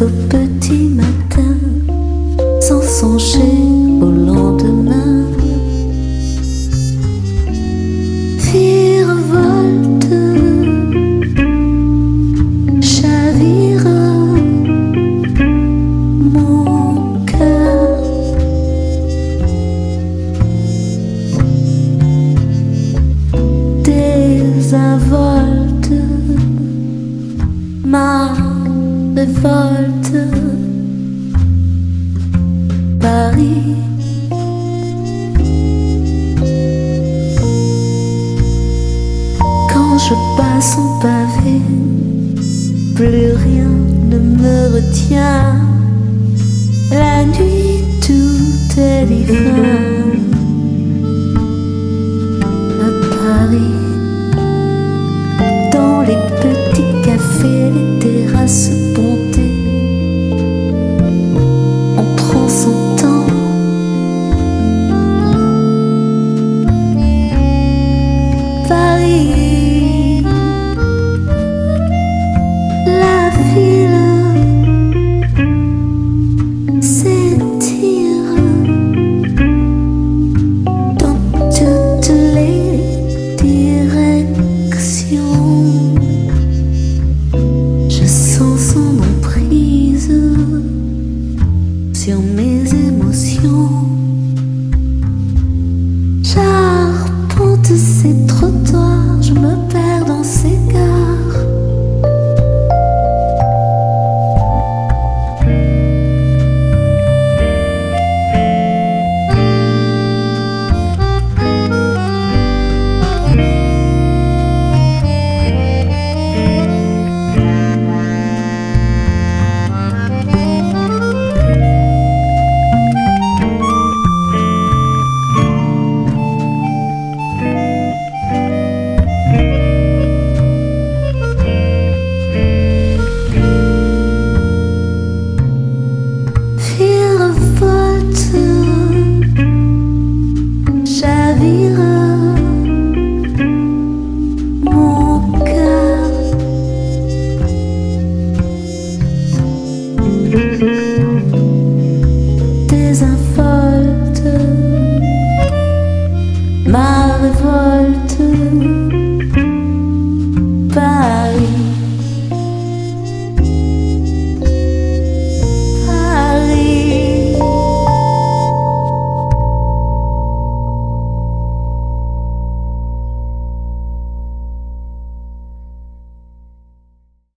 jusqu'au petit matin, sans songer au lendemain. Virevolte, chavire mon cœur. Désinvolte ma révolte. Paris, quand je passe en pavé, plus rien ne me retient. La nuit, tout est divin. À Paris, dans les petits cafés, les terrasses pontées, on prend son temps. Paris, la ville s'étire dans toutes les directions. Je sens son emprise sur mes émotions. J'arpente ces trottoirs, je me perds dans ces gares. Désinvolte ma révolte.